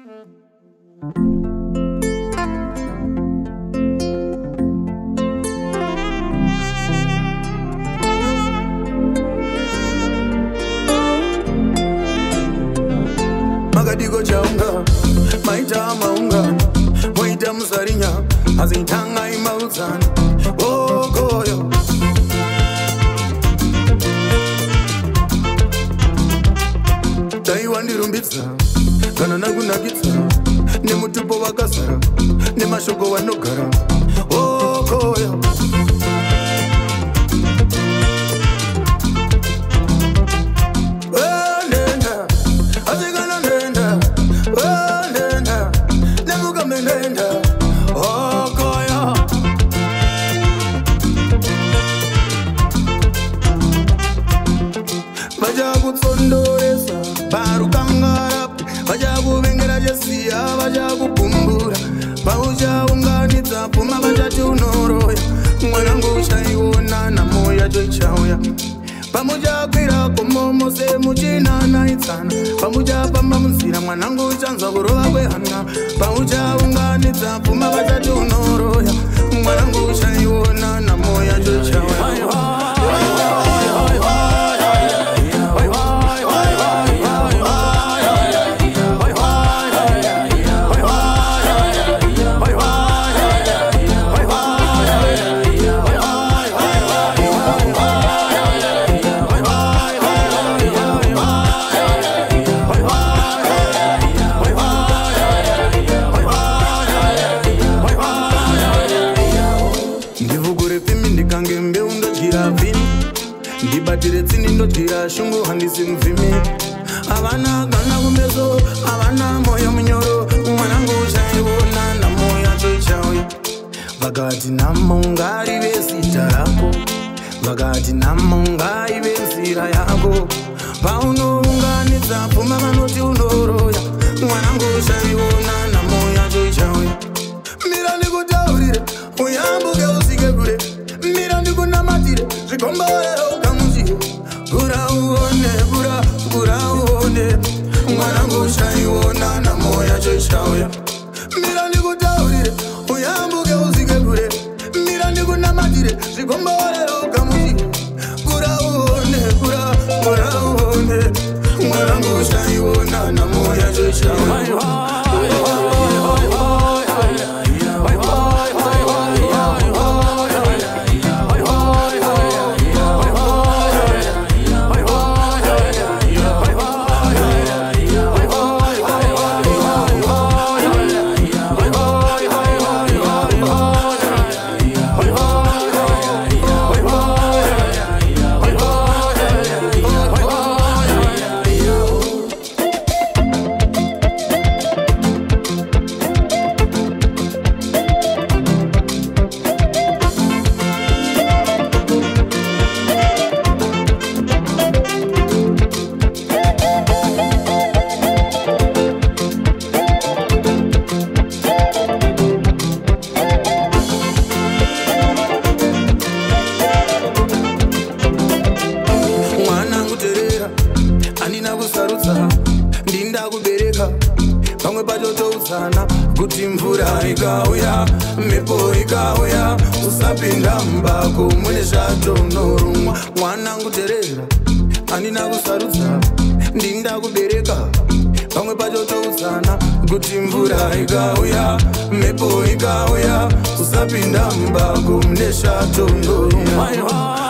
Magadigo chaunga, maita maunga, moita musarinya, azintanga imauzan, oh goyo. Daiwandi rumbitsa, kana nagunagitsa, ne mutupo wakasara, ne mashoko wanogara, oh goyo. Vajagu kumbura, pauja unganitsa puma vajati unoroya, mwanangu chaiona na moya joichauya. Pamuja kwira komomo se muchina naitsana, pamuja pamba mzira mwanangu chanza kurova kwehana, pauja unganitsa puma vajati unoroya, mwanangu chaiona na moya joichauya. Ndibatiretsini ndotira shungu handisi mvimi. Avana gana kumeso, avana moyo mnyoro, mwanangu chaiona na moya choichauya. Vakati namonga rive sita rako, vakati namonga ive nzira yako, paunounganidza pfuma vanoti unoroya, mwanangu chaiona na moya choichauya. Mira ndikutaurire, uyambuke usike kure, mira ndikunamatire, zvikomborero Gura uone, mwanangu chaiona na moya choichauya. Mira ndikutaurire, uyambuke usike kure, mira ndikunamatire, zvikomborero kamuchire. Gura uone, mwanangu chaiona na moya choichauya. Ndinda kubereka pamwe pachotoudzana kuti mvura ikauya mhepo ikauya usapinda mbako mune zvatonorumwa. Mwanangu terera andina kusarudza ndinda kubereka pamwe pachotoudzana kuti mvura ikauya mhepo ikauya usapinda mbako mune zvatonorumwa.